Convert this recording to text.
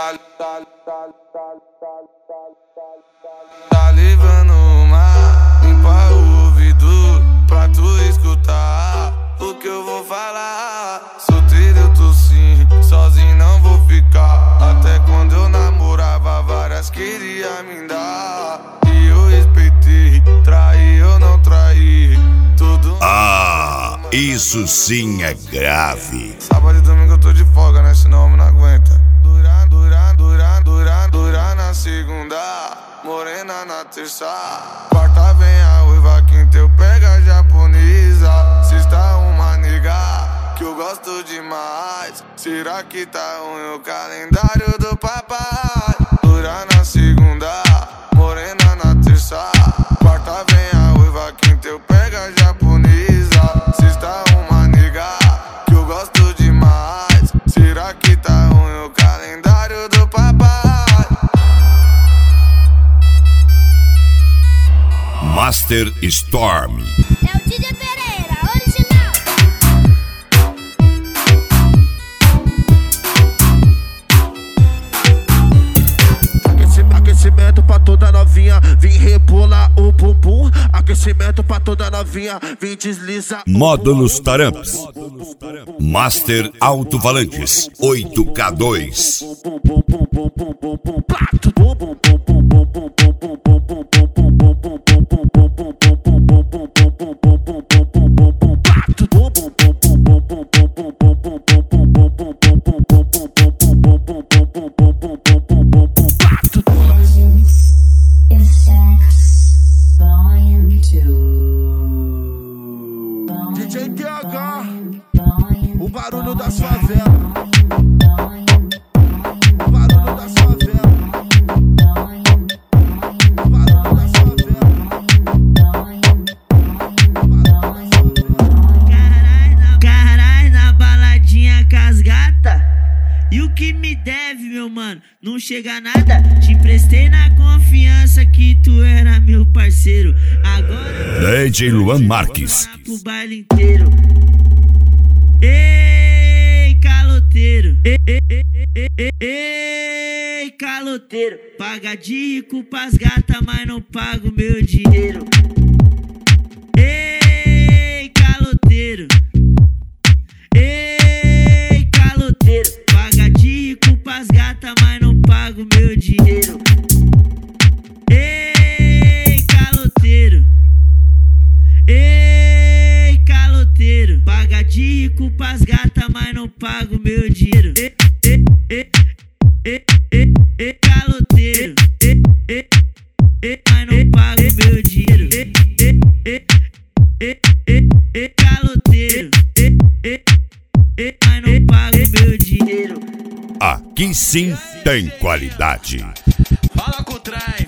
Tá levando uma, limpa o ouvido pra tu escutar o que eu vou falar. Solteiro eu tô sim, sozinho não vou ficar. Até quando eu namorava, várias queria me dar. E eu respeitei, traí eu não traí. Tudo. Ah, isso sim é grave. Sábado e domingo eu tô de folga, né? Senão o homem não aguenta. Dura na segunda, morena na terça. Quarta vem a uiva, quinta eu pego a japonesa. Sexta uma nega que eu gosto demais. Será que tá ruim o calendário do papai? Dura na segunda, morena na terça. Quarta vem a uiva, quinta eu pego a japonesa. Sexta uma nega que eu gosto demais. Será que tá ruim o calendário do papai? Master Storm. É o DJ Pereira, original. Aquecimento pra toda novinha, vim rebolar o bumbum. Aquecimento pra toda novinha, vim deslizar. Módulos Taramps. Master Alto-Falantes 8K2. DJ TH, o barulho das favelas. O barulho das favelas. O barulho das favelas. Carai na baladinha com as gata. E o que me deve, meu mano? Não chega nada. Te emprestei na confiança que tu era meu parceiro. Agora DJ Luan Marques. pro baile inteiro. Ei, caloteiro. Ei, caloteiro. Paga de rico pras gatas, mas não paga o meu dinheiro. Ei, caloteiro. Ei, caloteiro. Paga de rico pras gatas, mas não paga o meu dinheiro. Ei, caloteiro. Ei, caloteiro. Paga de rico pras gatas, mas não paga o meu dinheiro. Caloteiro. Mas não paga o meu dinheiro. Caloteiro. Mas não paga o meu dinheiro. Aqui sim tem qualidade. Fala com o trem.